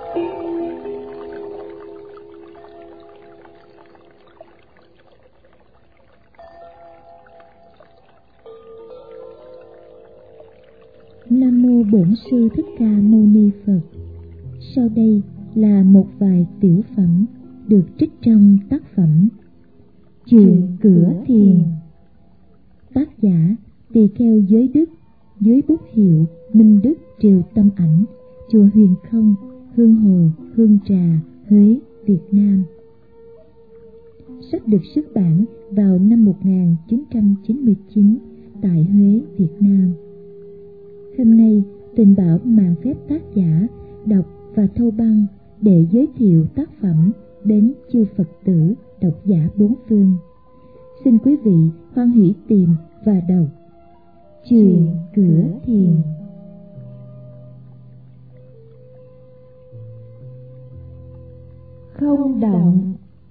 Nam mô Bổn Sư Thích Ca Mâu Ni Phật. Sau đây là một vài tiểu phẩm được trích trong tác phẩm Chuyện Cửa Thiền. Tác giả Tỳ Kheo Giới Đức, dưới bút hiệu Minh Đức Triều Tâm Ảnh, chùa Huyền Không, Hương Hồ, Hương Trà, Huế, Việt Nam. Sách được xuất bản vào năm 1999 tại Huế, Việt Nam. Hôm nay, Tình Bảo mạn phép tác giả đọc và thâu băng để giới thiệu tác phẩm đến chư Phật tử độc giả bốn phương. Xin quý vị hoan hỷ tìm và đọc Chuyện Cửa Thiền. Không động.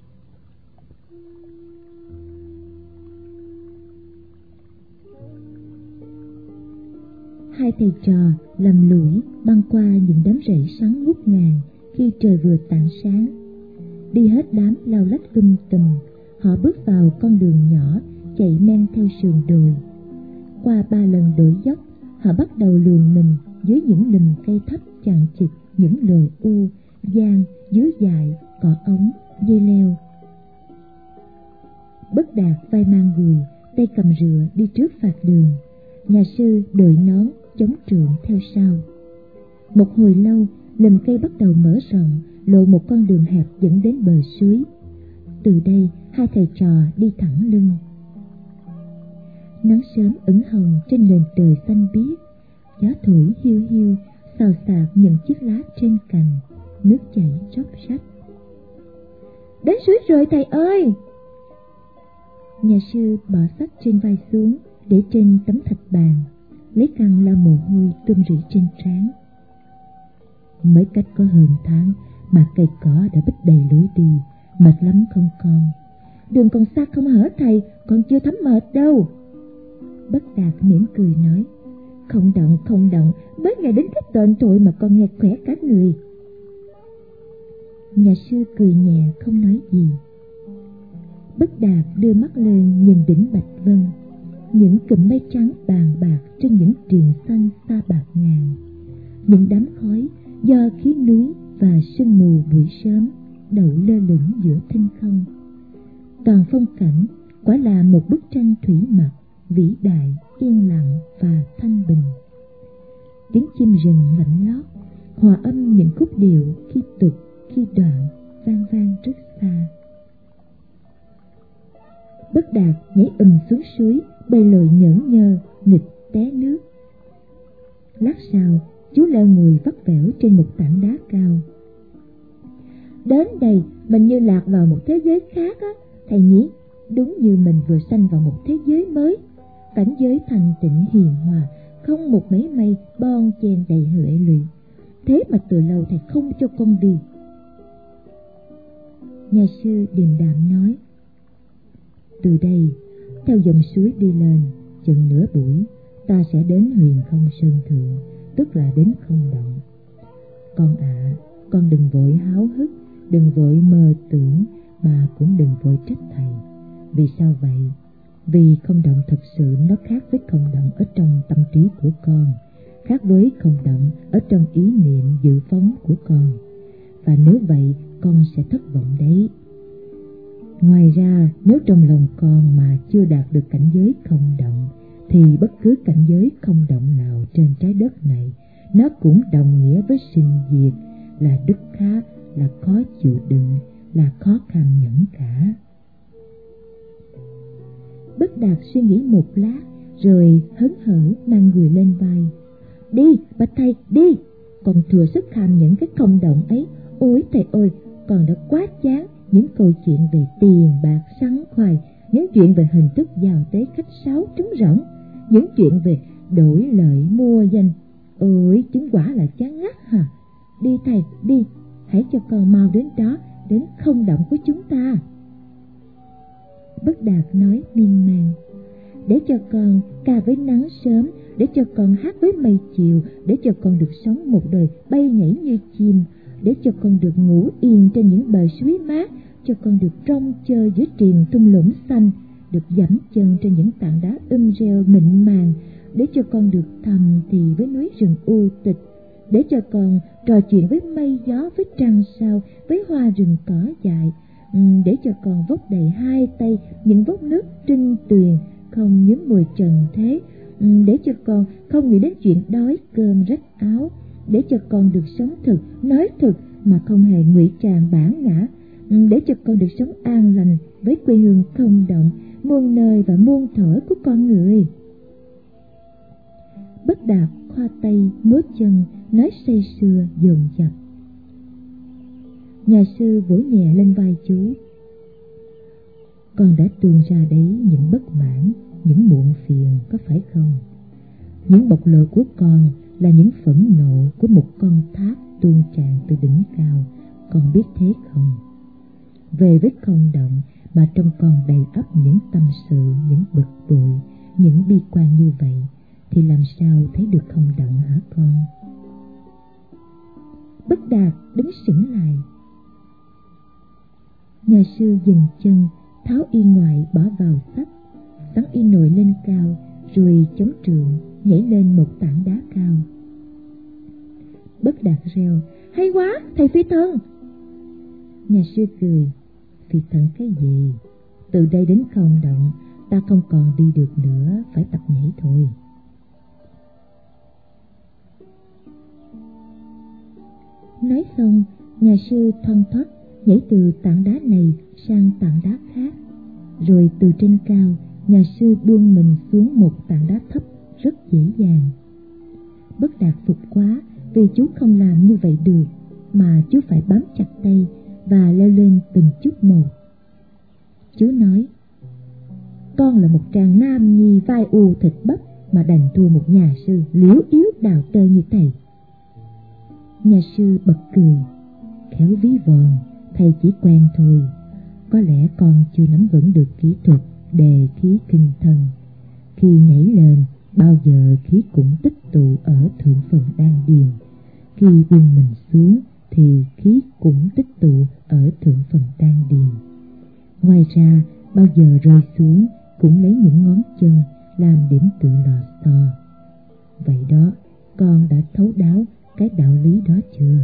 Hai thầy trò lầm lũi băng qua những đám rẫy sắn ngút ngàn khi trời vừa tảng sáng. Đi hết đám lao lách tùm, họ bước vào con đường nhỏ chạy men theo sườn đồi. Qua 3 lần đổi dốc, họ bắt đầu luồn mình dưới những lùm cây thấp chằng chịt, những lồ u, giang, dứa dại, cỏ ống, dây leo. Bất Đạt vai mang gùi, tay cầm rựa đi trước phạt đường. Nhà sư đội nón chống trượng theo sau. Một hồi lâu, lùm cây bắt đầu mở rộng, lộ một con đường hẹp dẫn đến bờ suối. Từ đây, hai thầy trò đi thẳng lưng. Nắng sớm ửng hồng trên nền trời xanh biếc, gió thổi hiu hiu xào xạc những chiếc lá trên cành, nước chảy róc rách. Đến suối rồi thầy ơi! Nhà sư bỏ sách trên vai xuống, để trên tấm thạch bàn, lấy khăn lau mồ hôi rơm rỉ trên trán. Mới cách có hơn tháng mà cây cỏ đã bít đầy lối đi, mệt lắm không con? Đường còn xa không hả thầy, còn chưa thấm mệt đâu. Bất Đạt mỉm cười nói, không động, mới ngày đến cái tên tuổi mà con nghe khỏe cả người. Nhà sư cười nhẹ không nói gì. Bất Đạt đưa mắt lên nhìn đỉnh Bạch Vân, những cụm mây trắng bàn bạc trên những triền xanh xa bạc ngàn, những đám khói do khí núi và sương mù buổi sớm đậu lơ lửng giữa thinh không. Toàn phong cảnh quả là một bức tranh thủy mặc vĩ đại, yên lặng và thanh bình. Tiếng chim rừng lạnh lót hòa âm những khúc điệu khi tục khi đoạn vang vang rất xa. Bất Đạt nhảy xuống suối, bơi lội nhởn nhơ, nghịch té nước. Lát sau, chú leo người vắt vẻo trên một tảng đá cao. Đến đây, mình như lạc vào một thế giới khác á, thầy nhỉ? Đúng như mình vừa sanh vào một thế giới mới, cảnh giới thanh tịnh hiền hòa, không một mấy may bon chen đầy hệ lụy. Thế mà từ lâu thầy không cho con đi. Nhà sư điềm đạm nói, từ đây, theo dòng suối đi lên, chừng nửa buổi, ta sẽ đến Huyền Không Sơn Thượng, tức là đến không động. Con ạ, con đừng vội háo hức, đừng vội mơ tưởng, mà cũng đừng vội trách thầy. Vì sao vậy? Vì không động thực sự nó khác với không động ở trong tâm trí của con, khác với không động ở trong ý niệm dự phóng của con. Và nếu vậy, con sẽ thất vọng đấy. Ngoài ra, nếu trong lòng con mà chưa đạt được cảnh giới không động, thì bất cứ cảnh giới không động nào trên trái đất này, nó cũng đồng nghĩa với sinh diệt, là đức khá, là khó chịu đựng, là khó kham nhẫn cả. Bất Đạt suy nghĩ một lát, rồi hớn hở mang người lên vai. Đi, bạch thầy, đi! Còn thừa sức kham nhẫn cái không động ấy. Ôi thầy ơi, con đã quá chán những câu chuyện về tiền bạc sắn khoai, những chuyện về hình thức giàu tế khách sáo trống rỗng, những chuyện về đổi lợi mua danh. Ôi, chứng quả là chán ngắt hả? Đi thầy, đi, hãy cho con mau đến đó, đến không động của chúng ta. Bất Đạt nói miên man, để cho con ca với nắng sớm, để cho con hát với mây chiều, để cho con được sống một đời bay nhảy như chim, để cho con được ngủ yên trên những bờ suối mát, cho con được rong chơi giữa triền thung lũng xanh, được dẫm chân trên những tảng đá reo mịn màng, để cho con được thầm thì với núi rừng u tịch, để cho con trò chuyện với mây gió, với trăng sao, với hoa rừng cỏ dại, để cho con vốc đầy hai tay những vốc nước trinh tuyền, không nhúm mùi trần thế, để cho con không nghĩ đến chuyện đói cơm rách áo, để cho con được sống thực, nói thực mà không hề ngụy trang bản ngã, để cho con được sống an lành với quê hương không động, muôn nơi và muôn thuở của con người. Bất Đạt khoa tay múa chân, nói say sưa dồn dập. Nhà sư vỗ nhẹ lên vai chú. Con đã tuôn ra đấy những bất mãn, những muộn phiền, có phải không? Những bộc lộ của con là những phẫn nộ của một con thác tuôn tràn từ đỉnh cao, con biết thế không? Về với không động mà trong con đầy ắp những tâm sự, những bực bội, những bi quan như vậy, thì làm sao thấy được không động hả con? Bất Đạt đứng sững lại. Nhà sư dừng chân, tháo y ngoại bỏ vào sách, sắn y nội lên cao, rồi chống trượng nhảy lên một tảng đá cao. Bất Đạt reo: hay quá, thầy phi thân! Nhà sư cười: phi thân cái gì? Từ đây đến không động, ta không còn đi được nữa, phải tập nhảy thôi. Nói xong, nhà sư thoăn thoắt nhảy từ tảng đá này sang tảng đá khác, rồi từ trên cao, nhà sư buông mình xuống một tảng đá thấp rất dễ dàng. Bất Đạt phục quá vì chú không làm như vậy được, mà chú phải bám chặt tay và leo lên từng chút một. Chú nói: con là một tràng nam nhi vai u thịt bắp mà đành thua một nhà sư liễu yếu đào tơ như thầy. Nhà sư bật cười: khéo ví von, thầy chỉ quen thôi. Có lẽ con chưa nắm vững được kỹ thuật đề khí kinh thân. Khi nhảy lên, bao giờ khí cũng tích tụ ở thượng phần đan điền. Khi buông mình xuống thì khí cũng tích tụ ở thượng phần đan điền. Ngoài ra, bao giờ rơi xuống cũng lấy những ngón chân làm điểm tựa lò xo. Vậy đó, con đã thấu đáo cái đạo lý đó chưa?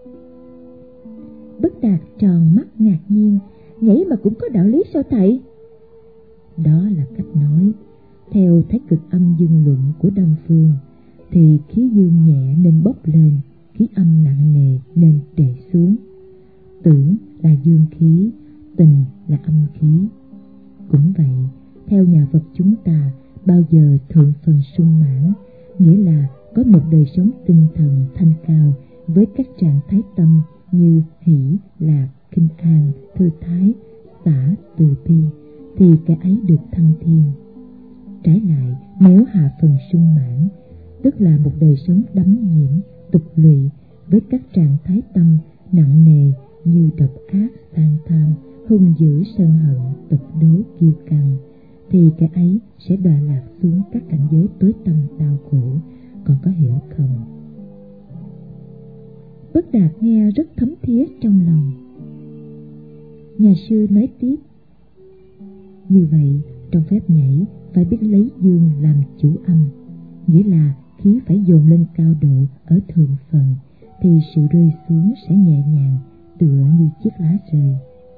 Bất Đạt tròn mắt ngạc nhiên: nhảy mà cũng có đạo lý sao thầy? Đó là cách nói. Theo thái cực âm dương luận của Đông Phương thì khí dương nhẹ nên bốc lên, khí âm nặng nề nên đè xuống. Tưởng là dương khí, tình là âm khí. Cũng vậy, theo nhà Phật chúng ta, bao giờ thượng phần sung mãn, nghĩa là có một đời sống tinh thần thanh cao với các trạng thái tâm như hỷ, lạc, kinh an, thư thái, xả, từ bi, thì cái ấy được thăng thiên. Trái lại, nếu hạ phần sung mãn, tức là một đời sống đắm nhiễm, tục lụy với các trạng thái tâm nặng nề như độc ác, sang tham, hung dữ, sân hận, tật đố, kiêu căng, thì cái ấy sẽ đọa lạc xuống các cảnh giới tối tăm đau khổ. Con có hiểu không? Bất Đạt nghe rất thấm thía trong lòng. Nhà sư nói tiếp: như vậy, trong phép nhảy phải biết lấy dương làm chủ âm, nghĩa là khí phải dồn lên cao độ ở thượng phần, thì sự rơi xuống sẽ nhẹ nhàng, tựa như chiếc lá rơi.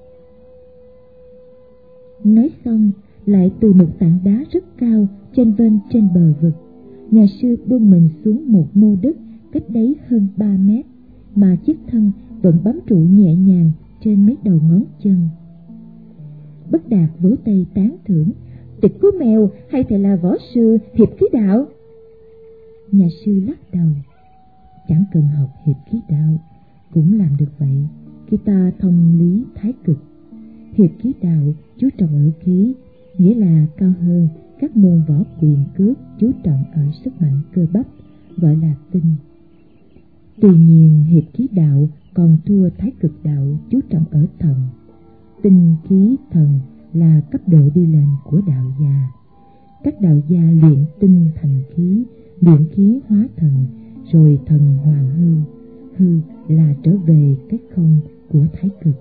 Nói xong, lại từ một tảng đá rất cao chênh vênh trên bờ vực, nhà sư buông mình xuống một mô đất cách đấy hơn 3 mét, mà chiếc thân vẫn bám trụ nhẹ nhàng trên mấy đầu ngón chân. Bất Đạt vỗ tay tán thưởng: tuyệt cú mèo, hay thầy là võ sư hiệp khí đạo? Nhà sư lắc đầu: chẳng cần học hiệp khí đạo cũng làm được vậy, khi ta thông lý thái cực. Hiệp khí đạo chú trọng ở khí, nghĩa là cao hơn các môn võ quyền cước chú trọng ở sức mạnh cơ bắp, gọi là tinh. Tuy nhiên hiệp khí đạo còn thua thái cực đạo chú trọng ở thần. Tinh khí thần là cấp độ đi lên của đạo gia. Các đạo gia luyện tinh thành khí, luyện khí hóa thần, rồi thần hoàn hư, hư là trở về cái không của thái cực.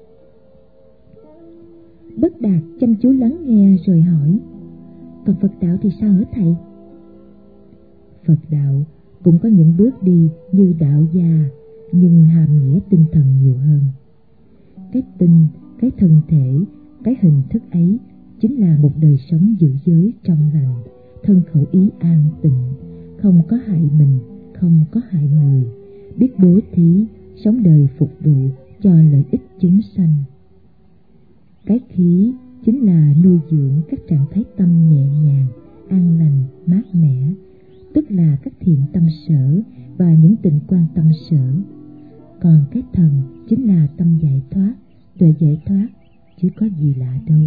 Bất Đạt chăm chú lắng nghe rồi hỏi: còn Phật đạo thì sao hả thầy? Phật đạo cũng có những bước đi như đạo gia, nhưng hàm nghĩa tinh thần nhiều hơn. Cái tinh, cái thân thể, cái hình thức ấy chính là một đời sống giữ giới trong lành, thân khẩu ý an tịnh, không có hại mình, không có hại người, biết bố thí, sống đời phục vụ cho lợi ích chúng sanh. Cái khí chính là nuôi dưỡng các trạng thái tâm nhẹ nhàng, an lành, mát mẻ, tức là các thiện tâm sở và những tình quan tâm sở. Còn cái thần chính là tâm giải thoát, tuệ giải thoát, chứ có gì lạ đâu.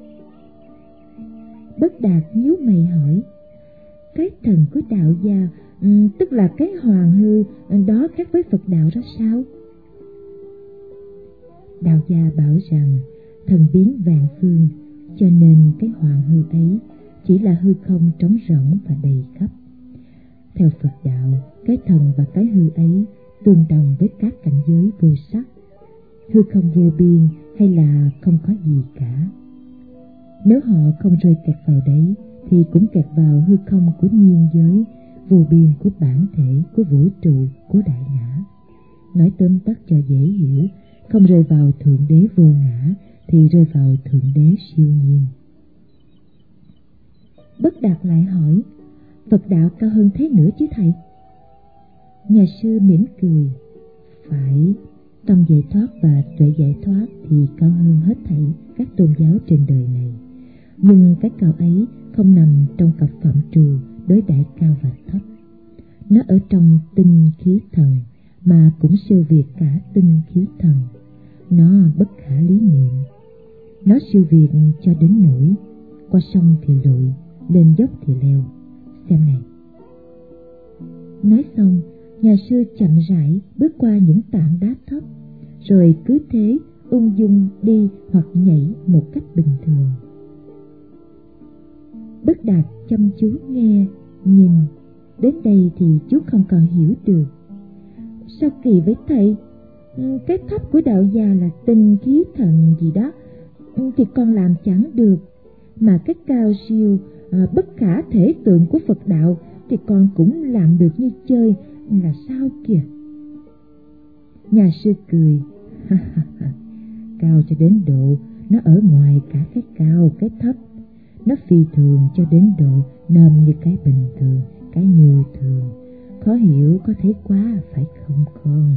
Bất Đạt nhíu mày hỏi: cái thần của đạo gia, tức là cái hoàng hư, đó khác với Phật đạo ra sao? Đạo gia bảo rằng thần biến vạn phương, cho nên cái hoàng hư ấy chỉ là hư không trống rỗng và đầy khắp. Theo Phật đạo, cái thần và cái hư ấy tương đồng với các cảnh giới vô sắc, hư không vô biên hay là không có gì cả. Nếu họ không rơi kẹt vào đấy thì cũng kẹt vào hư không của nhiên giới, vô biên của bản thể, của vũ trụ, của đại ngã. Nói tóm tắt cho dễ hiểu, không rơi vào thượng đế vô ngã thì rơi vào thượng đế siêu nhiên. Bất Đạt lại hỏi: Phật đạo cao hơn thế nữa chứ thầy? Nhà sư mỉm cười: phải, tâm giải thoát và tuệ giải thoát thì cao hơn hết thảy các tôn giáo trên đời này. Nhưng cái cao ấy không nằm trong cặp phạm trù đối đãi cao và thấp. Nó ở trong tinh khí thần, mà cũng siêu việt cả tinh khí thần. Nó bất khả lý niệm. Nó siêu việt cho đến nỗi qua sông thì lội, lên dốc thì leo. Xem này. Nói xong, nhà sư chậm rãi bước qua những tảng đá thấp, rồi cứ thế ung dung đi hoặc nhảy một cách bình thường. Bất Đạt chăm chú nghe, nhìn. Đến đây thì chú không còn hiểu được. Sao kỳ với thầy? Cái thấp của đạo gia là tinh khí thần gì đó thì con làm chẳng được, mà cái cao siêu bất khả thể tượng của Phật đạo thì con cũng làm được như chơi, là sao kìa? Nhà sư cười: cao cho đến độ nó ở ngoài cả cái cao cái thấp. Nó phi thường cho đến độ nằm như cái bình thường, cái như thường. Khó hiểu có thấy quá phải không con?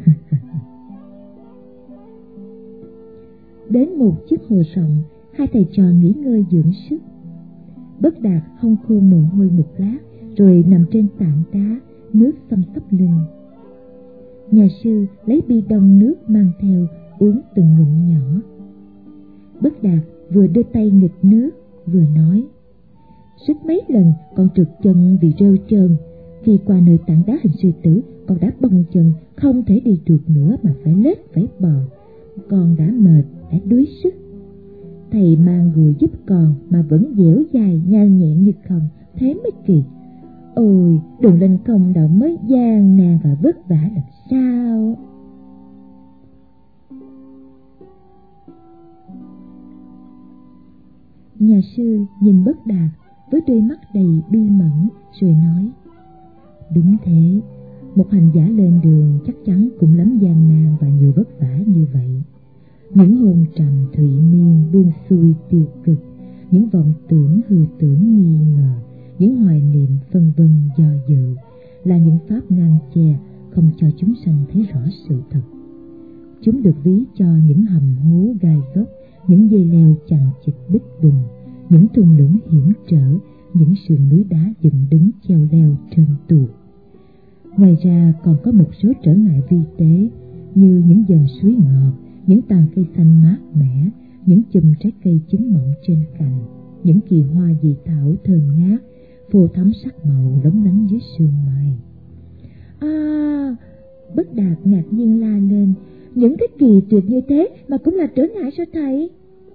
Đến một chiếc hồ rộng, hai thầy trò nghỉ ngơi dưỡng sức. Bất Đạt hong khô mồ hôi một lát, rồi nằm trên tảng đá, nước xăm xấp lưng. Nhà sư lấy bi đông nước mang theo, uống từng ngụm nhỏ. Bất Đạt vừa đưa tay nghịch nước, vừa nói: suýt mấy lần con trượt chân vì rêu trơn. Khi qua nơi tảng đá hình sư tử, con đã bong chân, không thể đi trượt nữa mà phải lết phải bò. Con đã mệt, đã đuối sức. Thầy mang gùi giúp con mà vẫn dẻo dài nhanh nhẹn như không, thế mới kỳ. Ôi, đường lên không đạo mới gian nan và vất vả làm sao. Nhà sư nhìn Bất Đạt với đôi mắt đầy bi mẫn rồi nói: đúng thế, một hành giả lên đường chắc chắn cũng lắm gian nan và nhiều vất vả như vậy. Những hôn trầm thụy miên buông xuôi tiêu cực, những vọng tưởng hư tưởng nghi ngờ, những hoài niệm phân vân do dự là những pháp ngăn che không cho chúng sanh thấy rõ sự thật. Chúng được ví cho những hầm hố gai góc, những dây leo chằng chịt bích bùng, những thung lũng hiểm trở, những sườn núi đá dựng đứng treo leo trơn tuột. Ngoài ra còn có một số trở ngại vi tế như những dòng suối ngọt, những tàn cây xanh mát mẻ, những chùm trái cây chín mọng trên cành, những kỳ hoa dị thảo thơm ngát, phô thắm sắc màu lóng lánh dưới sương mai. À, Bất Đạt ngạc nhiên la lên: những cái kỳ tuyệt như thế mà cũng là trở ngại sao thầy?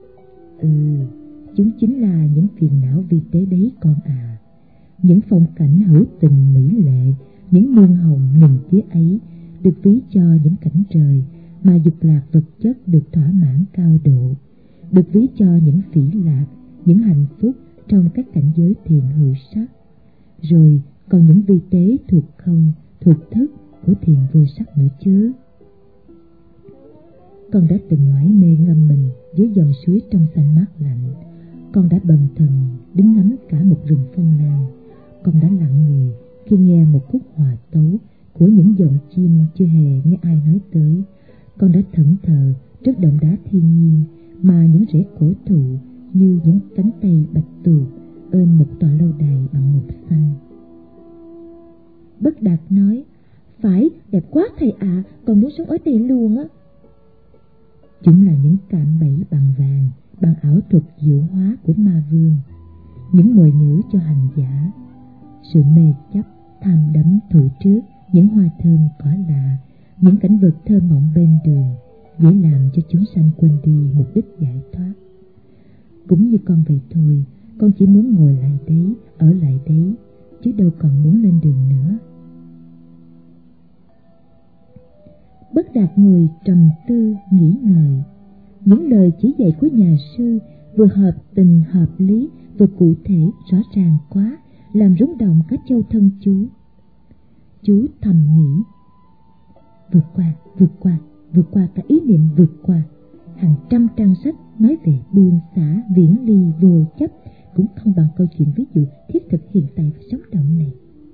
Chúng chính là những phiền não vi tế đấy con à. Những phong cảnh hữu tình mỹ lệ, những muôn hồng nghìn tía ấy được ví cho những cảnh trời mà dục lạc vật chất được thỏa mãn cao độ, được ví cho những phỉ lạc, những hạnh phúc trong các cảnh giới thiền hữu sắc. Rồi còn những vi tế thuộc không, thuộc thức của thiền vô sắc nữa chứ. Con đã từng mải mê ngâm mình dưới dòng suối trong xanh mát lạnh. Con đã bần thần đứng ngắm cả một rừng phong lan. Con đã lặng người khi nghe một khúc hòa tấu của những giọng chim chưa hề nghe ai nói tới. Con đã thẫn thờ trước động đá thiên nhiên mà những rễ cổ thụ như những cánh tay bạch tuộc ôm một tòa lâu đài bằng mục xanh. Bất Đạt nói: phải, đẹp quá thầy ạ, con muốn sống ở đây luôn á. Chúng là những cạm bẫy bằng vàng, bằng ảo thuật diệu hóa của ma vương, những mồi nhử cho hành giả. Sự mê chấp, tham đắm thụ trước những hoa thơm cỏ lạ, những cảnh vật thơ mộng bên đường, dễ làm cho chúng sanh quên đi mục đích giải thoát. Cũng như con vậy thôi, con chỉ muốn ngồi lại đấy, ở lại đấy, chứ đâu còn muốn lên đường nữa. Bất Đạt ngồi trầm tư nghĩ ngợi. Những lời chỉ dạy của nhà sư vừa hợp tình hợp lý, vừa cụ thể rõ ràng quá, làm rung động cả châu thân chú. Chú thầm nghĩ: vượt qua cả ý niệm vượt qua. Hàng trăm trang sách nói về buông xả, viễn ly, vô chấp cũng không bằng câu chuyện ví dụ thiết thực hiện tại và sống động này.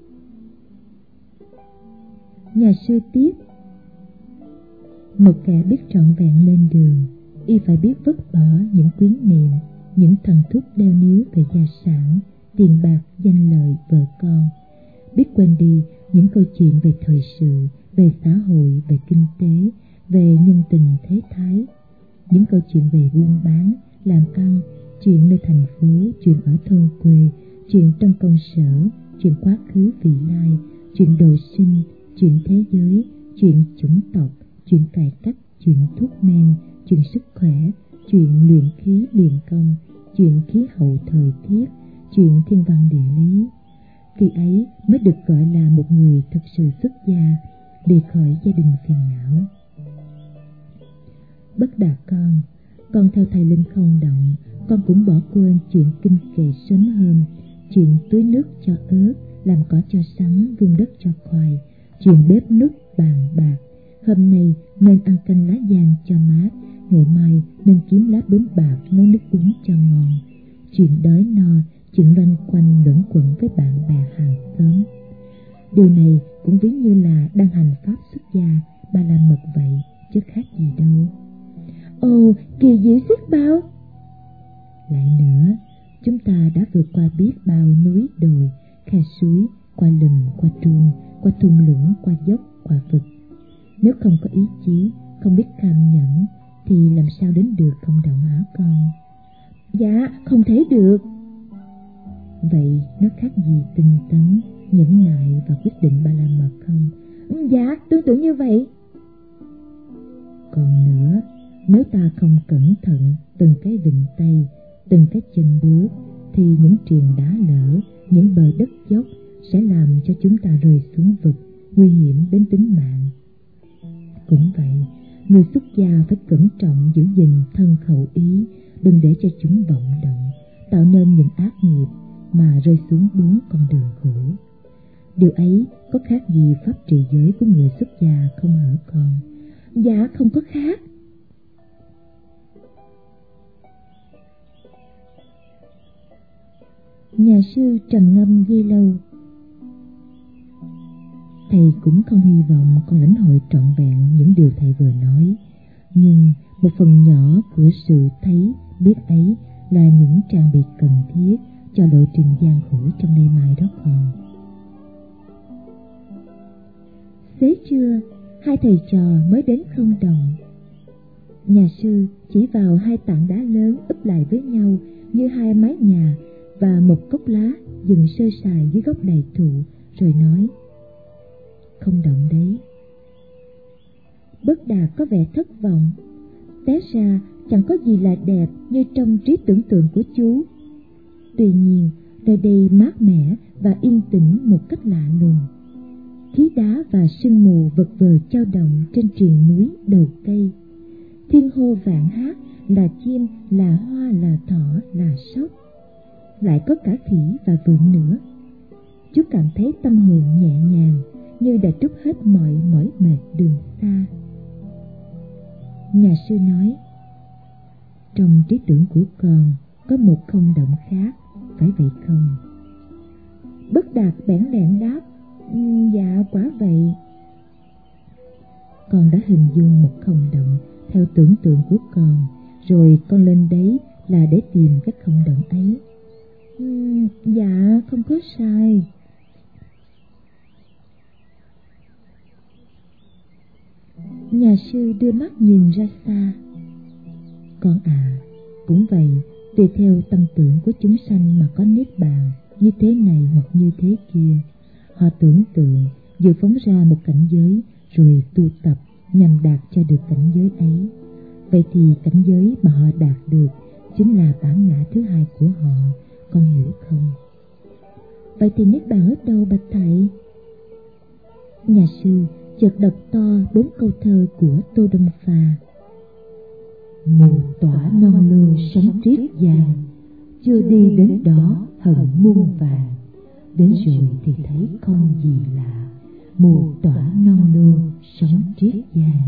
Nhà sư tiếp: một kẻ biết trọn vẹn lên đường, y phải biết vứt bỏ những quyến niệm, những thần thúc đeo níu về gia sản, tiền bạc, danh lợi, vợ con, biết quên đi những câu chuyện về thời sự, về xã hội, về kinh tế, về nhân tình thế thái, những câu chuyện về buôn bán, làm ăn, chuyện nơi thành phố, chuyện ở thôn quê, chuyện trong công sở, chuyện quá khứ vị lai, chuyện đồ sinh, chuyện thế giới, chuyện chủng tộc, chuyện cải cách, chuyện thuốc men, chuyện sức khỏe, chuyện luyện khí luyện công, chuyện khí hậu thời tiết, chuyện thiên văn địa lý. Khi ấy mới được gọi là một người thực sự xuất gia, để khỏi gia đình phiền não. Bất Đạt con theo thầy Linh Không Động, con cũng bỏ quên chuyện kinh kệ sớm hôm, chuyện tưới nước cho ớt, làm cỏ cho sắn, vun đất cho khoai, chuyện bếp núc bàn bạc. Hôm nay nên ăn canh lá giang cho mát, ngày mai nên kiếm lá bướm bạc nấu nước uống cho ngon. Chuyện đói no, chuyện loanh quanh luẩn quẩn với bạn bè hàng xóm. Điều này cũng ví như là đang hành pháp xuất gia Ba La Mật vậy, chứ khác gì đâu. Ồ, kỳ diệu biết bao! Lại nữa, chúng ta đã vượt qua biết bao núi đồi, khe suối, qua lùm, qua truông, qua thung lũng, qua dốc, qua vực. Nếu không có ý chí, không biết cam nhẫn, thì làm sao đến được Không Động hả con? Dạ, không thể được. Vậy nó khác gì tinh tấn, nhẫn nại và quyết định Ba La Mật không? Dạ, tương tự như vậy. Còn nữa, nếu ta không cẩn thận từng cái vịnh tay, từng cái chân bước, thì những triền đá lở, những bờ đất dốc sẽ làm cho chúng ta rơi xuống vực, nguy hiểm đến tính mạng. Cũng vậy, người xuất gia phải cẩn trọng giữ gìn thân khẩu ý, đừng để cho chúng vọng động, tạo nên những ác nghiệp mà rơi xuống 4 con đường khổ. Điều ấy có khác gì pháp trì giới của người xuất gia không hả con? Dạ, không có khác. Nhà sư trầm ngâm ghi lâu. Thầy cũng không hy vọng con lãnh hội trọn vẹn những điều thầy vừa nói, nhưng một phần nhỏ của sự thấy biết ấy là những trang bị cần thiết cho lộ trình gian khổ trong nay mai đó con. Xế trưa, hai thầy trò mới đến Không Động. Nhà sư chỉ vào 2 tảng đá lớn úp lại với nhau như 2 mái nhà và một cốc lá dựng sơ sài dưới gốc đại thụ, rồi nói: Không Động đấy. Bất Đạt có vẻ thất vọng. Té ra chẳng có gì là đẹp như trong trí tưởng tượng của chú. Tuy nhiên, nơi đây mát mẻ và yên tĩnh một cách lạ lùng. khí đá và sương mù vật vờ chao động trên triền núi đầu cây. Thiên hô vạn hát, là chim, là hoa, là thỏ, là sóc. Lại có cả khỉ và vượn nữa. Chú cảm thấy tâm hồn nhẹ nhàng, như đã trút hết mọi mỏi mệt đường xa. Nhà sư nói, trong trí tưởng của con có một không động khác, phải vậy không? Bất Đạt bẽn lẽn đáp, dạ quả vậy. Con đã hình dung một không động theo tưởng tượng của con, rồi con lên đấy là để tìm cái không động ấy. Dạ không có sai. Nhà sư đưa mắt nhìn ra xa. Con à, cũng vậy, tùy theo tâm tưởng của chúng sanh mà có niết bàn như thế này hoặc như thế kia. Họ tưởng tượng dự phóng ra một cảnh giới rồi tu tập nhằm đạt cho được cảnh giới ấy. Vậy thì cảnh giới mà họ đạt được chính là bản ngã thứ hai của họ, con hiểu không? Vậy thì niết bàn ở đâu bạch thầy? Nhà sư chợt đọc to 4 câu thơ của Tô Đông Pha. Mù tỏa non lưu sống triết giang, chưa đi đến đó hận muôn vàng. Đến rồi thì thấy không gì lạ, mù tỏa non lưu sống triết giang.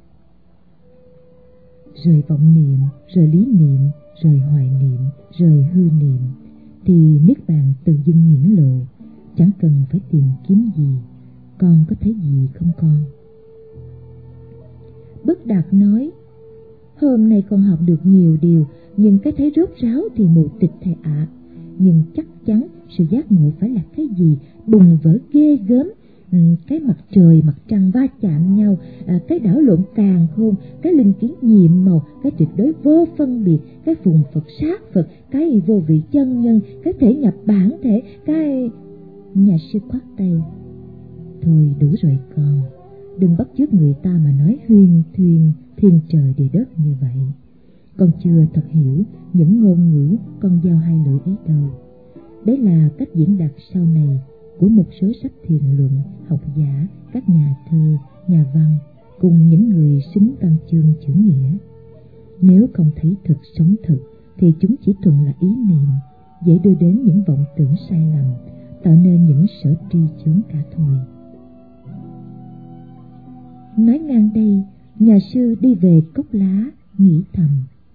Rời vọng niệm, rời lý niệm, rời hoài niệm, rời hư niệm, thì niết bàn tự dưng hiển lộ, chẳng cần phải tìm kiếm gì. Con có thấy gì không con? Bất Đạt nói, hôm nay con học được nhiều điều, nhưng cái thấy rốt ráo thì mù tịch thầy ạ. Nhưng chắc chắn sự giác ngộ phải là cái gì bùng vỡ ghê gớm, cái mặt trời mặt trăng va chạm nhau, cái đảo lộn càn khôn, cái linh kiến nhiệm màu, cái tuyệt đối vô phân biệt, cái phùng Phật sát Phật, cái vô vị chân nhân, cái thể nhập bản thể, cái... Nhà sư khoát tay. Thôi đủ rồi con, đừng bắt chước người ta mà nói huyên thuyên thiên trời địa đất như vậy. Con chưa thật hiểu những ngôn ngữ con giao hai lưỡi ấy đâu. Đấy là cách diễn đạt sau này của một số sách thiền luận, học giả, các nhà thơ, nhà văn cùng những người xính văn chương chữ nghĩa. Nếu không thấy thực sống thực thì chúng chỉ thuần là ý niệm, dễ đưa đến những vọng tưởng sai lầm, tạo nên những sở tri chướng cả thôi. Nói ngang đây, nhà sư đi về cốc lá, nghĩ thầm.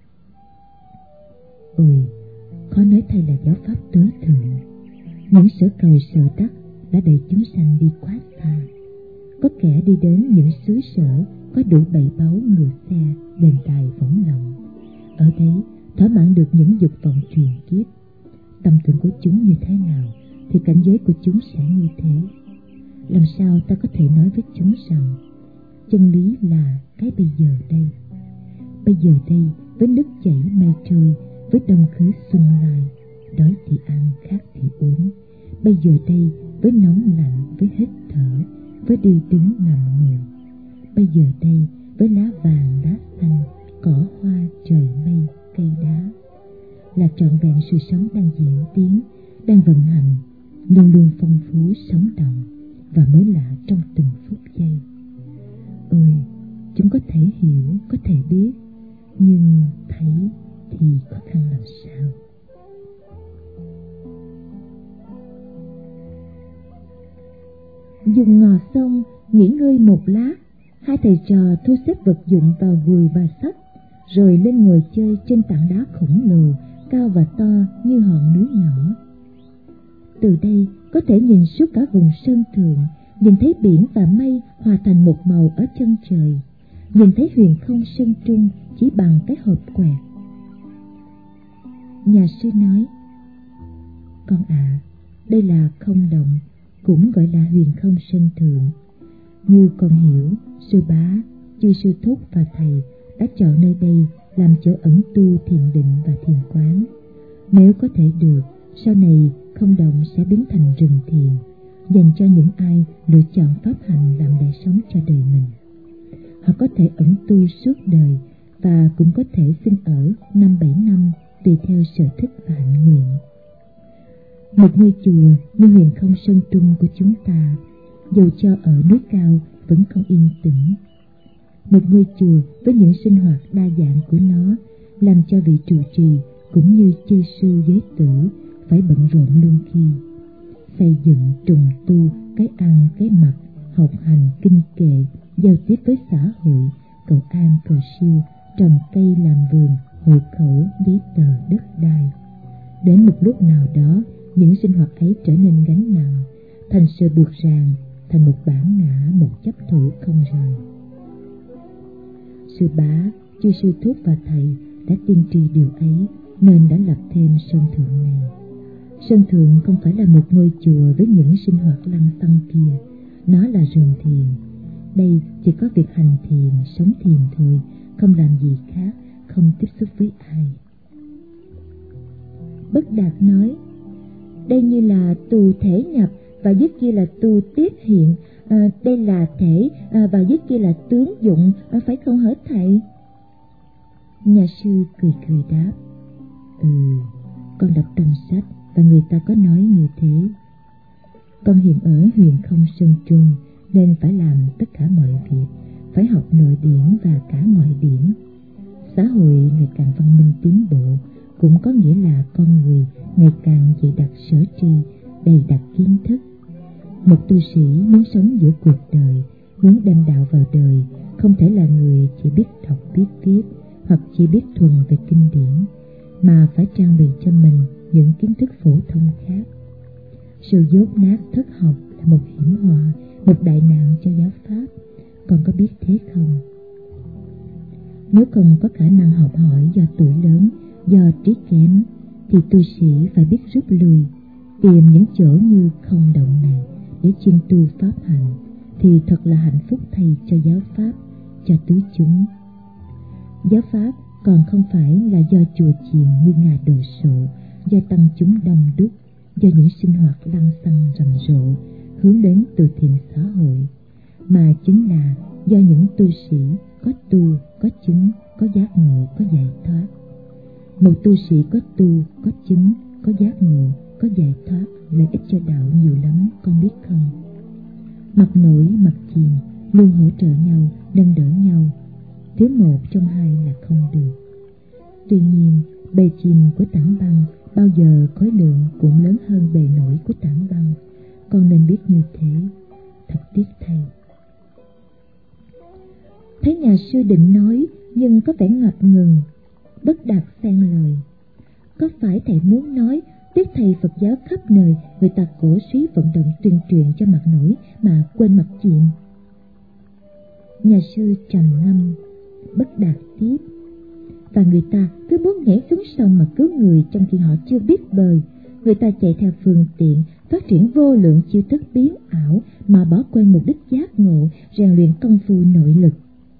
Ôi, khó nói thay là giáo pháp tối thượng. Những sở cầu sở đắc đã đẩy chúng sanh đi quá xa. Có kẻ đi đến những xứ sở có đủ bảy báu ngựa xe, đền đài võng lòng. Ở đấy thỏa mãn được những dục vọng truyền kiếp. Tâm tưởng của chúng như thế nào thì cảnh giới của chúng sẽ như thế. Làm sao ta có thể nói với chúng rằng chân lý là cái bây giờ đây? Bây giờ đây với nước chảy mây trôi, với đông khứ xuân lai, đói thì ăn, khát thì uống. Bây giờ đây với nóng lạnh, với hít thở, với đi đứng nằm ngồi. Bây giờ đây với lá vàng lá xanh, cỏ hoa trời mây cây đá, là trọn vẹn sự sống đang diễn tiến, đang vận hành, luôn luôn phong phú sống động và mới lạ trong từng phút giây. Ôi, chúng có thể hiểu, có thể biết, nhưng thấy thì khó khăn làm sao. Dùng ngò xong, nghỉ ngơi một lát, hai thầy trò thu xếp vật dụng vào gùi và sách, rồi lên ngồi chơi trên tảng đá khổng lồ, cao và to như hòn núi nhỏ. Từ đây có thể nhìn suốt cả vùng sơn thượng, nhìn thấy biển và mây hòa thành một màu ở chân trời, nhìn thấy huyền không sơn trung chỉ bằng cái hộp quẹt. Nhà sư nói, con à, đây là không động, cũng gọi là huyền không sơn thượng. Như con hiểu, sư bá, chư sư thúc và thầy đã chọn nơi đây làm chỗ ẩn tu thiền định và thiền quán. Nếu có thể được, sau này không động sẽ biến thành rừng thiền, dành cho những ai lựa chọn pháp hành làm để sống cho đời mình. Họ có thể ẩn tu suốt đời và cũng có thể xin ở 5-7 năm tùy theo sở thích và hạnh nguyện. Một ngôi chùa như huyền không sơn trung của chúng ta dù cho ở núi cao vẫn không yên tĩnh. Một ngôi chùa với những sinh hoạt đa dạng của nó làm cho vị trụ trì cũng như chư sư giới tử phải bận rộn luôn khi xây dựng, trùng tu, cái ăn, cái mặc, học hành, kinh kệ, giao tiếp với xã hội, cầu an, cầu siêu, trồng cây, làm vườn, hộ khẩu, giấy tờ, đất đai. Đến một lúc nào đó, những sinh hoạt ấy trở nên gánh nặng, thành sự buộc ràng, thành một bản ngã, một chấp thủ không rời. Sư Bá, chư sư thúc và thầy đã tiên tri điều ấy nên đã lập thêm sân thượng này. Sân thượng không phải là một ngôi chùa với những sinh hoạt lăng xăng kia, nó là rừng thiền. Đây chỉ có việc hành thiền, sống thiền thôi, không làm gì khác, không tiếp xúc với ai. Bất Đạt nói, đây như là tu thể nhập và dưới kia là tu tiếp hiện, đây là thể và dưới kia là tướng dụng, phải không hả thầy? Nhà sư cười cười đáp, con đọc trong sách và người ta có nói như thế. Con hiện ở Huyền Không Sơn Trung nên phải làm tất cả mọi việc, phải học nội điển và cả ngoại điển. Xã hội ngày càng văn minh tiến bộ cũng có nghĩa là con người ngày càng dày đặc sở tri, đầy đặn kiến thức. Một tu sĩ muốn sống giữa cuộc đời, muốn đem đạo vào đời, không thể là người chỉ biết đọc biết viết hoặc chỉ biết thuần về kinh điển, mà phải trang bị cho mình những kiến thức phổ thông khác. Sự dốt nát thất học là một hiểm họa, một đại nạn cho giáo pháp. Con có biết thế không? Nếu không có khả năng học hỏi do tuổi lớn, do trí kém, thì tu sĩ phải biết rút lui, tìm những chỗ như không động này để chuyên tu pháp hành, thì thật là hạnh phúc thay cho giáo pháp, cho tứ chúng. Giáo pháp còn không phải là do chùa chiền nguy nga đồ sộ, do tăng chúng đông đúc, do những sinh hoạt lăng xăng rầm rộ hướng đến từ thiện xã hội, mà chính là do những tu sĩ có tu, có chứng, có giác ngộ, có giải thoát. Một tu sĩ có tu, có chứng, có giác ngộ, có giải thoát lợi ích cho đạo nhiều lắm, con biết không? Mặt nổi, mặt chìm luôn hỗ trợ nhau, nâng đỡ nhau. Thiếu một trong hai là không được. Tuy nhiên, bề chìm của tảng băng bao giờ khối lượng cũng lớn hơn bề nổi của tảng băng. Con nên biết như thế. Thật tiếc thay. Thấy nhà sư định nói nhưng có vẻ ngập ngừng. Bất Đạt xen lời, có phải thầy muốn nói tiếc thầy Phật giáo khắp nơi người ta cổ suý vận động tuyên truyền cho mặt nổi mà quên mặt chìm? Nhà sư trầm ngâm. Bất Đạt tiếp, và người ta cứ muốn nhảy xuống sông mà cứu người trong khi họ chưa biết bơi. Người ta chạy theo phương tiện, phát triển vô lượng chiêu thức biến ảo mà bỏ quên mục đích giác ngộ, rèn luyện công phu nội lực.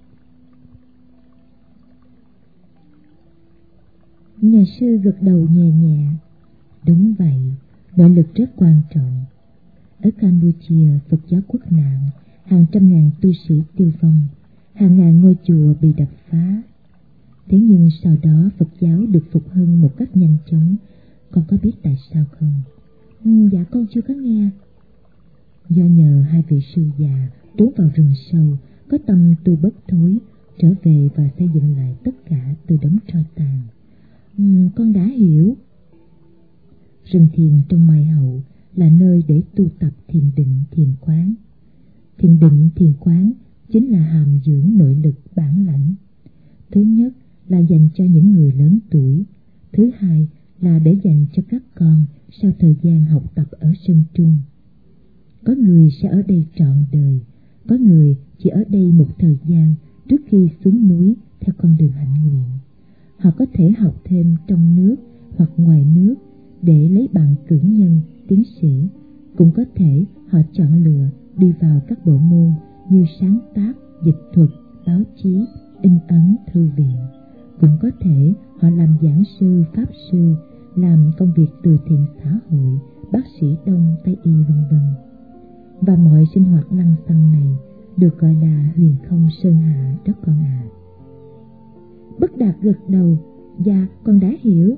Nhà sư gật đầu nhẹ nhẹ. Đúng vậy, nội lực rất quan trọng. Ở Campuchia, Phật giáo quốc nạn, hàng trăm ngàn tu sĩ tiêu vong, hàng ngàn ngôi chùa bị đập phá. Thế nhưng sau đó Phật giáo được phục hưng một cách nhanh chóng. Con có biết tại sao không? Dạ con chưa có nghe. Do nhờ hai vị sư già trốn vào rừng sâu, có tâm tu bất thối, trở về và xây dựng lại tất cả từ đống tro tàn. Con đã hiểu. Rừng thiền trong Mai Hậu là nơi để tu tập thiền định, thiền quán. Thiền định, thiền quán chính là hàm dưỡng nội lực bản lãnh. Thứ nhất là dành cho những người lớn tuổi. Thứ hai là để dành cho các con sau thời gian học tập ở Sơn Trung. Có người sẽ ở đây trọn đời, có người chỉ ở đây một thời gian trước khi xuống núi theo con đường hạnh nguyện. Họ có thể học thêm trong nước hoặc ngoài nước để lấy bằng cử nhân, tiến sĩ. Cũng có thể họ chọn lựa đi vào các bộ môn như sáng tác, dịch thuật, báo chí, in ấn, thư viện. Cũng có thể họ làm giảng sư, pháp sư, làm công việc từ thiện xã hội, bác sĩ đông, tây y v.v. Và mọi sinh hoạt lăng xăng này được gọi là huyền không sơn hạ đó con à. Bất Đạt gật đầu. Dạ con đã hiểu.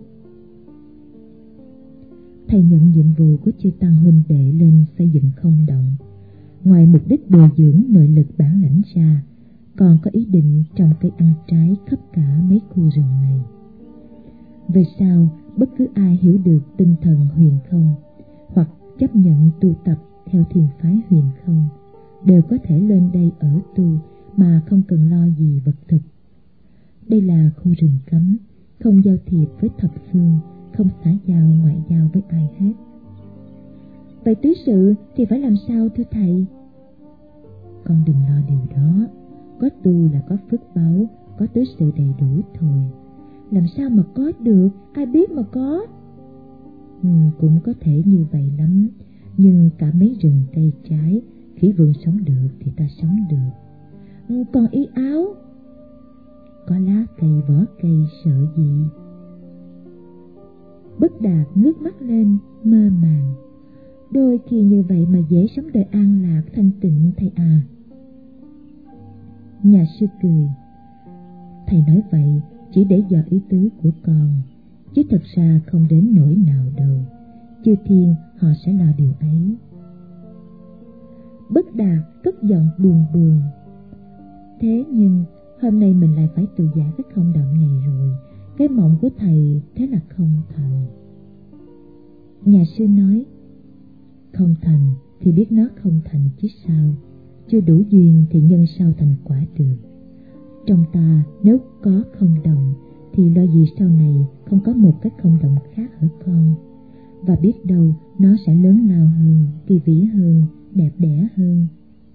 Thầy nhận nhiệm vụ của chư tăng huynh đệ lên xây dựng không động. ngoài mục đích bồi dưỡng nội lực bản lãnh ra, còn có ý định trồng cây ăn trái khắp cả mấy khu rừng này. Về sau, bất cứ ai hiểu được tinh thần huyền không hoặc chấp nhận tu tập theo thiền phái huyền không đều có thể lên đây ở tu mà không cần lo gì vật thực. Đây là khu rừng cấm, không giao thiệp với thập phương, không xã giao ngoại giao với ai hết. Vậy tứ sự thì phải làm sao thưa thầy? Con đừng lo điều đó, có tu là có phước báu, có tứ sự đầy đủ thôi. Làm sao mà có được, ai biết mà có. Cũng có thể như vậy lắm, nhưng cả mấy rừng cây trái, khỉ vườn sống được thì ta sống được. Còn y áo, có lá cây vỏ cây sợ gì? Bất Đạt ngước mắt lên mơ màng. Đôi khi như vậy mà dễ sống đời an lạc thanh tịnh thầy à. Nhà sư cười. Thầy nói vậy chỉ để dò ý tứ của con, chứ thật ra không đến nỗi nào đâu. Chư thiên họ sẽ lo điều ấy. Bất Đạt cất giọng buồn buồn. Thế nhưng hôm nay mình lại phải từ giải cái không động này rồi. Cái mộng của thầy thế là không thành. Nhà sư nói, không thành thì biết nó không thành chứ sao. Chưa đủ duyên thì nhân sao thành quả được. Trong ta nếu có không đồng thì lo gì sau này không có một cái không đồng khác ở con. Và biết đâu nó sẽ lớn lao hơn, kỳ vĩ hơn, đẹp đẽ hơn.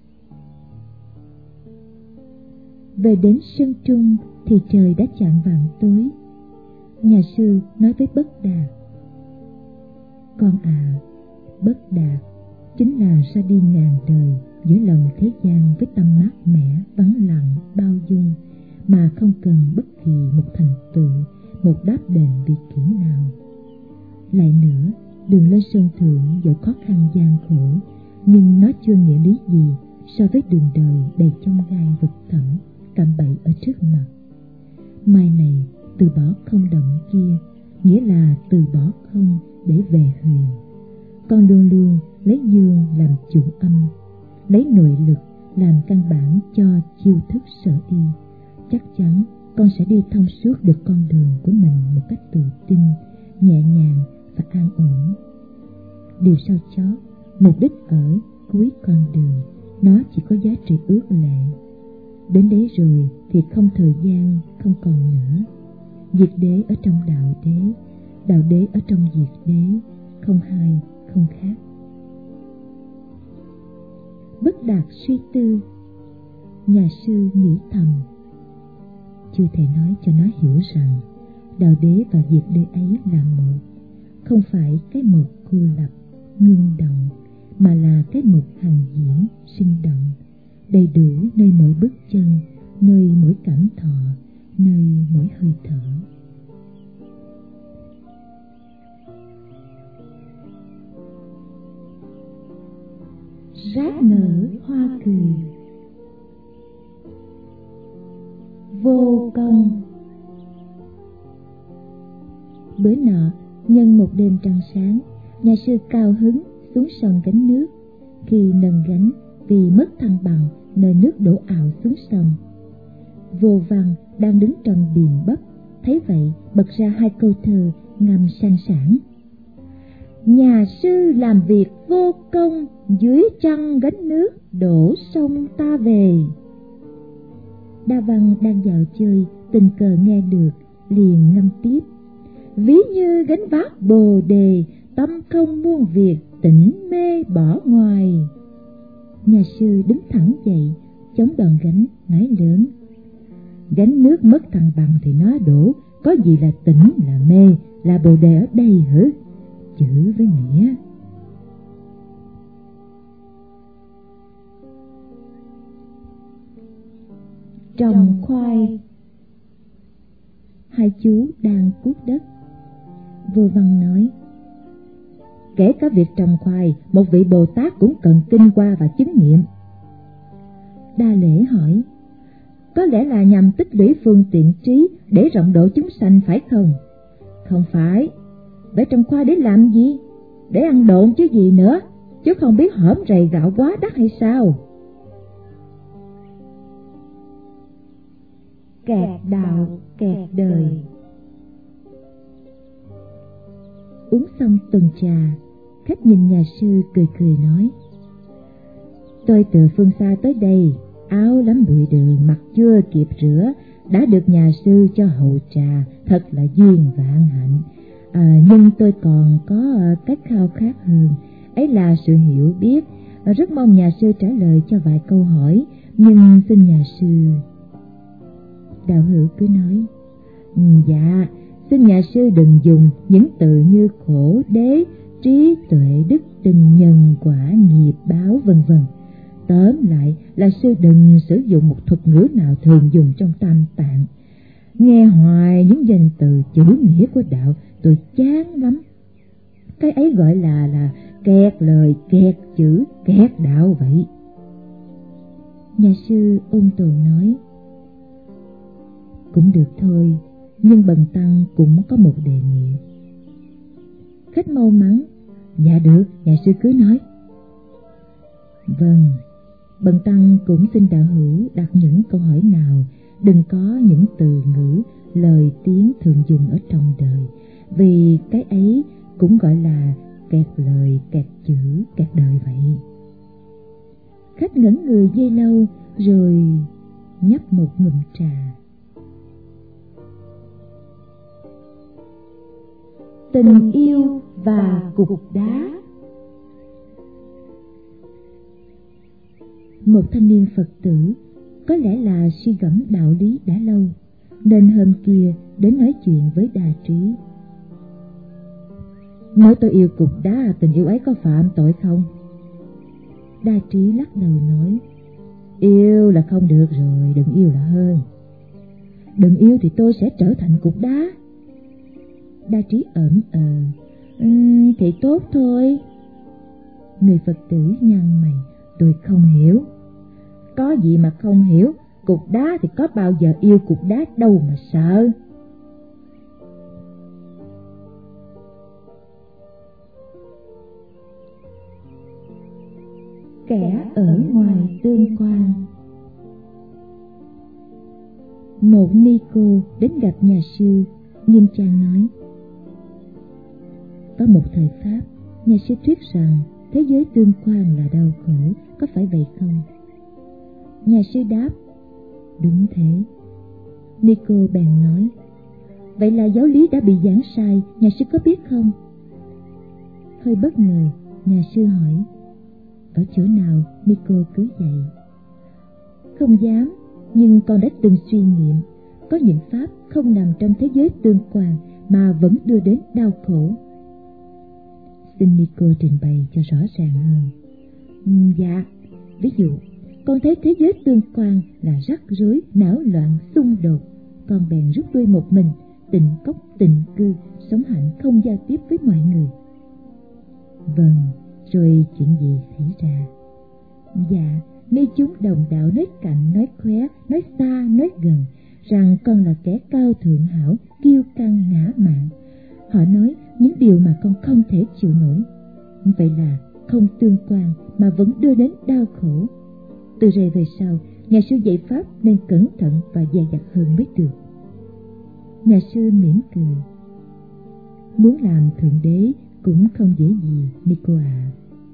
Về đến sân trung thì trời đã chạng vạng tối. Nhà sư nói với Bất Đạt, con à, Bất Đạt chính là ra đi ngàn đời giữa lòng thế gian với tâm mát mẻ, vắng lặng, bao dung, mà không cần bất kỳ một thành tựu, một đáp đền vị kỷ nào. Lại nữa, đường lên sân thượng dẫu khó khăn gian khổ, nhưng nó chưa nghĩa lý gì so với đường đời đầy chông gai vực thẳm, cạm bẫy ở trước mặt. Mai này từ bỏ không động kia, nghĩa là từ bỏ không để về huyền. Con luôn luôn lấy dương làm chủ âm, lấy nội lực làm căn bản cho chiêu thức sở y. Chắc chắn con sẽ đi thông suốt được con đường của mình một cách tự tin, nhẹ nhàng và an ổn. Điều sau chót, mục đích ở cuối con đường, nó chỉ có giá trị ước lệ. Đến đấy rồi thì không thời gian, không còn nữa. Diệt đế ở trong đạo đế ở trong diệt đế, không hai, không khác. Bất Đạt suy tư. Nhà sư nghĩ thầm, chưa thể nói cho nó hiểu rằng đạo đế và diệt đế ấy là một, không phải cái một cô lập, ngưng động, mà là cái một hằng diễn, sinh động, đầy đủ nơi mỗi bước chân, nơi mỗi cảm thọ, nơi mỗi hơi thở. Rác nở hoa cười. Vô công. Bữa nọ, nhân một đêm trăng sáng, nhà sư cao hứng xuống sông gánh nước. Khi nâng gánh, vì mất thăng bằng nên nước đổ ào xuống sông. Vô Văn đang đứng trong điền bắp, thấy vậy bật ra hai câu thơ ngâm sang sảng. Nhà sư làm việc vô công, dưới trăng gánh nước đổ sông ta về. Đa Văn đang vào chơi, tình cờ nghe được, liền ngâm tiếp. Ví như gánh vác bồ đề, tâm không muôn việc, tỉnh mê bỏ ngoài. Nhà sư đứng thẳng dậy, chống đòn gánh, nói lớn. Gánh nước mất thăng bằng thì nó đổ, có gì là tỉnh là mê, là bồ đề ở đây hử? Chữ với nghĩa. Trồng khoai. Hai chú đang cuốc đất. Vô Văn nói, kể cả việc trồng khoai, một vị Bồ Tát cũng cần kinh qua và chứng nghiệm. Đa Lễ hỏi, có lẽ là nhằm tích lũy phương tiện trí để rộng độ chúng sanh phải không? Không phải. Vậy trồng khoai để làm gì? Để ăn độn chứ gì nữa. chứ không biết hổm rầy gạo quá đắt hay sao? Kẹt đạo, kẹt đời. Uống xong tuần trà, khách nhìn nhà sư cười cười nói: tôi từ phương xa tới đây, áo lắm bụi đường, mặt chưa kịp rửa, đã được nhà sư cho hậu trà, thật là duyên vạn hạnh. Nhưng tôi còn có cách khao khát hơn, ấy là sự hiểu biết. Rất mong nhà sư trả lời cho vài câu hỏi, nhưng xin nhà sư. Đạo hữu cứ nói: dạ, xin nhà sư đừng dùng những từ như khổ đế, trí tuệ, đức tin, nhân quả, nghiệp báo vân vân. Tóm lại là sư đừng sử dụng một thuật ngữ nào thường dùng trong Tam Tạng. Nghe hoài những danh từ chữ nghĩa của đạo tôi chán lắm. Cái ấy gọi là kẹt lời, kẹt chữ, kẹt đạo vậy. Nhà sư ôn tồn nói: cũng được thôi, nhưng bần tăng cũng có một đề nghị. Khách mau mắn: dạ được, nhà sư cứ nói. Vâng, bần tăng cũng xin đạo hữu đặt những câu hỏi nào đừng có những từ ngữ, lời tiếng thường dùng ở trong đời, vì cái ấy cũng gọi là kẹt lời, kẹt chữ, kẹt đời vậy. Khách ngẩn người giây lâu rồi nhấp một ngụm trà. Tình yêu và cục đá. Một thanh niên Phật tử có lẽ là suy gẫm đạo lý đã lâu, nên hôm kia đến nói chuyện với Đa Trí. Nói tôi yêu cục đá, tình yêu ấy có phạm tội không? Đa Trí lắc đầu nói: yêu là không được rồi, đừng yêu là hơn. Đừng yêu thì tôi sẽ trở thành cục đá. Đa Trí ỡm thì tốt thôi. Người Phật tử nhăn mày: tôi không hiểu. Có gì mà không hiểu, cục đá thì có bao giờ yêu cục đá đâu mà sợ. Kẻ ở ngoài tương quan. Một ni cô đến gặp nhà sư, nghiêm trang nói: có một thời Pháp, nhà sư thuyết rằng thế giới tương quan là đau khổ, có phải vậy không? Nhà sư đáp: đúng thế. Ni cô bèn nói: vậy là giáo lý đã bị giảng sai, nhà sư có biết không? Hơi bất ngờ, nhà sư hỏi: ở chỗ nào? Ni cô cứ dạy: không dám, nhưng con đã từng suy nghiệm, có những pháp không nằm trong thế giới tương quan mà vẫn đưa đến đau khổ. Xin ni cô trình bày cho rõ ràng hơn. Dạ, ví dụ, con thấy thế giới tương quan là rắc rối, não loạn, xung đột, con bèn rút lui một mình, tịnh cốc tịnh cư, sống hạnh không giao tiếp với mọi người. Vâng, rồi chuyện gì xảy ra? Dạ, nơi chúng đồng đạo nói cạnh, nói khóe, nói xa, nói gần, rằng con là kẻ cao thượng hảo, kiêu căng ngã mạn. Họ nói những điều mà con không thể chịu nổi. Vậy là không tương quan mà vẫn đưa đến đau khổ. Từ rày về sau, nhà sư dạy pháp nên cẩn thận và dè dặt hơn mới được. Nhà sư mỉm cười: muốn làm thượng đế cũng không dễ gì, ni cô ạ.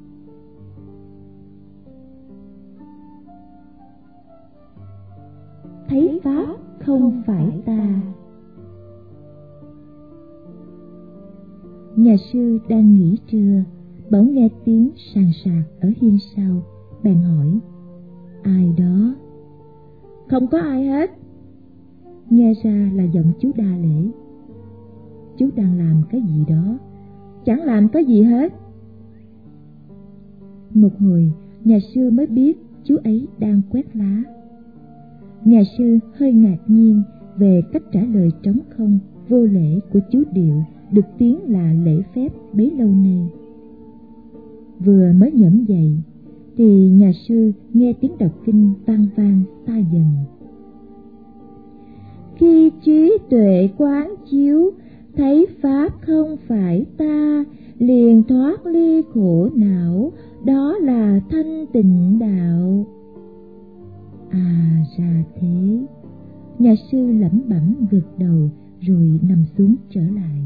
Thấy pháp không phải ta. Nhà sư đang nghỉ trưa, bỗng nghe tiếng sàn sạc ở hiên sau, bèn hỏi: ai đó? Không có ai hết. Nghe ra là giọng chú Đa Lễ. Chú đang làm cái gì đó? Chẳng làm cái gì hết. Một hồi, nhà sư mới biết chú ấy đang quét lá. Nhà sư hơi ngạc nhiên về cách trả lời trống không, vô lễ của chú Điệu, được tiếng là lễ phép bấy lâu nay. Vừa mới nhẫm dậy thì nhà sư nghe tiếng đọc kinh vang vang xa dần. Khi trí tuệ quán chiếu, thấy pháp không phải ta, liền thoát ly khổ não, đó là thanh tịnh đạo. À ra thế. Nhà sư lẩm bẩm gật đầu rồi nằm xuống trở lại.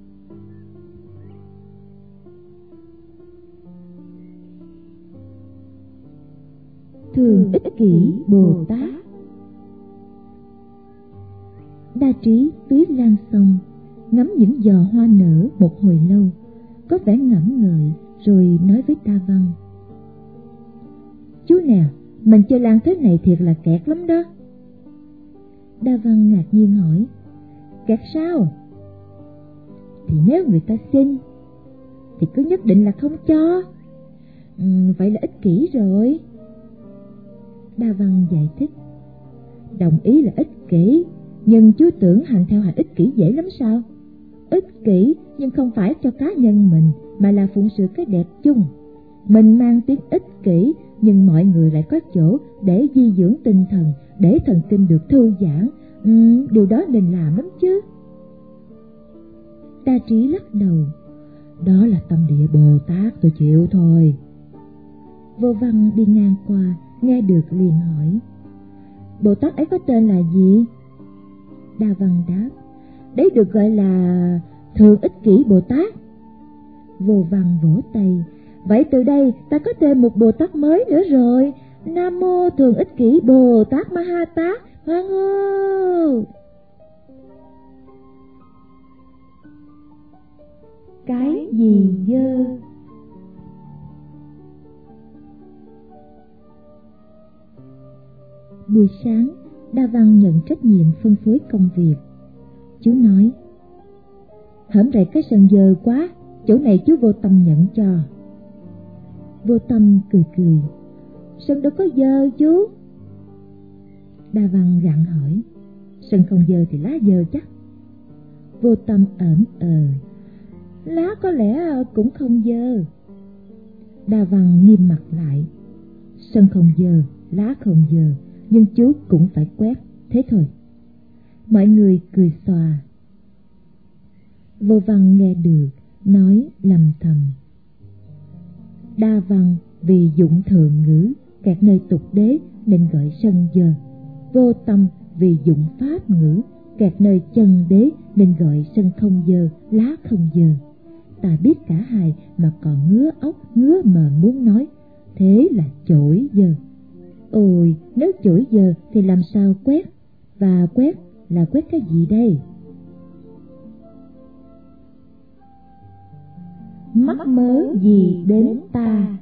Thường ích kỷ Bồ Tát. Đa Trí tưới lan xong, ngắm những giò hoa nở một hồi lâu, có vẻ ngẫm ngợi rồi nói với Đa Văn: Chú nè, mình chơi lan thế này thiệt là kẹt lắm đó. Đa Văn ngạc nhiên hỏi: Kẹt sao? Thì nếu người ta xin thì cứ nhất định là không cho. Vậy là ích kỷ rồi. Đa Văn giải thích: Đồng ý là ích kỷ, nhưng chú tưởng hành theo hành ích kỷ dễ lắm sao? Ích kỷ nhưng không phải cho cá nhân mình, mà là phụng sự cái đẹp chung. Mình mang tiếng ích kỷ, nhưng mọi người lại có chỗ để di dưỡng tinh thần, để thần kinh được thư giãn. Điều đó nên làm lắm chứ. Đa Trí lắc đầu: Đó là tâm địa Bồ Tát, tôi chịu thôi. Vô Văn đi ngang qua, nghe được liền hỏi: Bồ Tát ấy có tên là gì? Đa Văn đáp: Đấy được gọi là Thường Ích Kỷ Bồ Tát. Vô Văn vỗ tay: Vậy từ đây ta có thêm một Bồ Tát mới nữa rồi. Nam mô Thường Ích Kỷ Bồ Tát Ma Ha Tát. Hoan hô! Cái gì dơ? Buổi sáng, Đa Văn nhận trách nhiệm phân phối công việc. Chú nói: Hổm rày cái sân dơ quá, chỗ này chú Vô Tâm nhận cho. Vô Tâm cười cười: Sân đâu có dơ chú. Đa Văn gặng hỏi: Sân không dơ thì lá dơ chắc. Vô Tâm ỡm lá có lẽ cũng không dơ. Đa Văn nghiêm mặt lại: Sân không dơ, lá không dơ, nhưng chú cũng phải quét, thế thôi. Mọi người cười xòa. Vô Văn nghe được, nói lầm thầm: Đa Văn vì dụng thường ngữ, kẹt nơi tục đế nên gọi sân dơ. Vô Tâm vì dụng pháp ngữ, kẹt nơi chân đế nên gọi sân không dơ, lá không dơ. Ta biết cả hai mà còn ngứa óc ngứa mờ muốn nói, thế là chổi dơ. Ôi, nếu chổi dơ thì làm sao quét? Và quét là quét cái gì đây? Mắc mớ gì đến ta?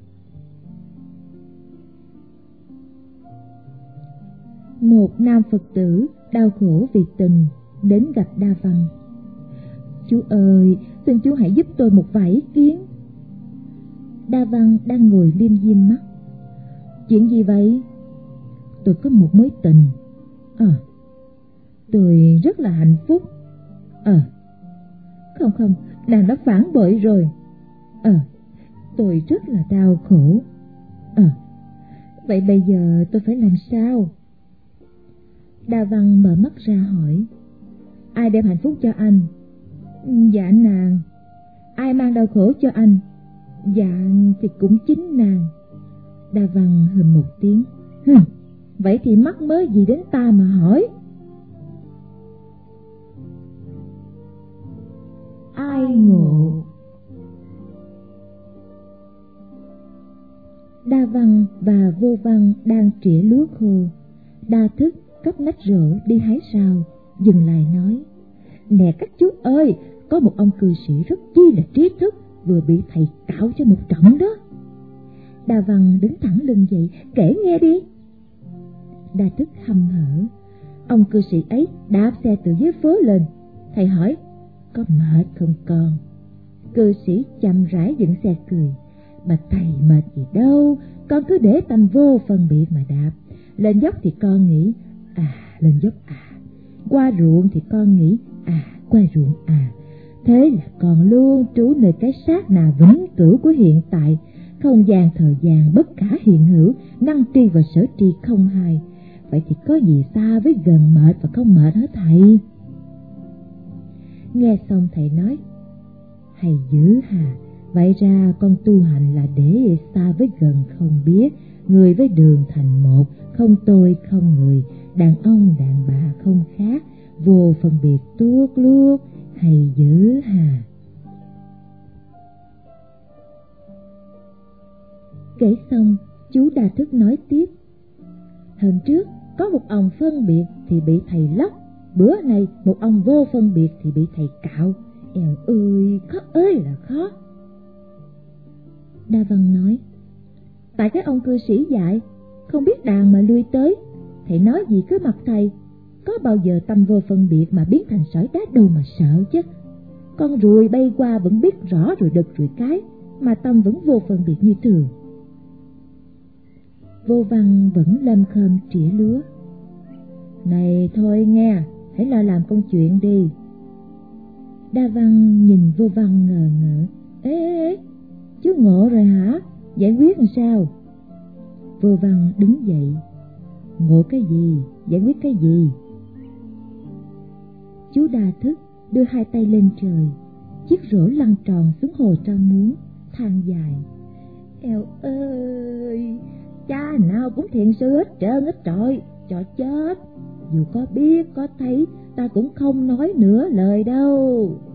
Một nam Phật tử đau khổ vì tình đến gặp Đa Văn. Chú ơi, xin chú hãy giúp tôi một vài ý kiến. Đa Văn đang ngồi liêm diêm mắt. Chuyện gì vậy? Tôi có một mối tình. Tôi rất là hạnh phúc. Không, nàng đã phản bội rồi. Tôi rất là đau khổ. Vậy bây giờ tôi phải làm sao? Đa Văn mở mắt ra hỏi: Ai đem hạnh phúc cho anh? Dạ nàng. Ai mang đau khổ cho anh? Dạ thì cũng chính nàng. Đa Văn hừ một tiếng: Vậy thì mắc mớ gì đến ta mà hỏi? Ai ngộ. Đa Văn và Vô Văn đang trĩa lúa khô. Đa Thức cắp nách rổ đi hái rau, dừng lại nói: Nè các chú ơi, có một ông cư sĩ rất chi là trí thức, vừa bị thầy cạo cho một trận đó. Đa Văn đứng thẳng lưng dậy: Kể nghe đi. Đa Thức hăm hở: Ông cư sĩ ấy đạp xe từ dưới phố lên. Thầy hỏi: Có mệt không con? Cư sĩ chậm rãi dựng xe cười: Bà thầy mệt gì đâu, con cứ để tâm vô phân biệt mà đạp. Lên dốc thì con nghĩ lên dốc qua ruộng thì con nghĩ qua ruộng Thế là con luôn trú nơi cái sát nà vĩnh cửu của hiện tại, không gian thời gian bất khả hiện hữu, năng tri và sở tri không hai. Vậy thì có gì xa với gần mệt và không mệt hả thầy? Nghe xong thầy nói: Hay dữ hà, Vậy ra con tu hành là để xa với gần không biết, người với đường thành một, không tôi không người, đàn ông đàn bà không khác, vô phân biệt tuốt luốt hay dữ hà. Kể xong, chú Đa Thức nói tiếp. Hôm trước có một ông phân biệt thì bị thầy lóc, bữa nay một ông vô phân biệt thì bị thầy cạo. Eo ơi, khó ơi là khó. Đa Văn nói, tại cái ông cư sĩ dạy, không biết đàn mà lui tới, thầy nói gì cứ mặc thầy, có bao giờ tâm vô phân biệt mà biến thành sỏi đá đâu mà sợ chứ. Con ruồi bay qua vẫn biết rõ rồi đực rồi cái, mà tâm vẫn vô phân biệt như thường. Vô Văn vẫn lâm khâm trĩa lúa. Này thôi nghe, hãy lo làm công chuyện đi. Đa Văn nhìn Vô Văn ngờ ngợ. Ê, chú ngộ rồi hả? Giải quyết làm sao? Vô Văn đứng dậy. Ngộ cái gì? Giải quyết cái gì? Chú Đa Thức đưa hai tay lên trời, chiếc rổ lăn tròn xuống hồ Tran Muống, than dài. Eo ơi, cha nào cũng thiện sư hết trơn hết trọi, cho chết. Dù có biết có thấy, ta cũng không nói nửa lời đâu.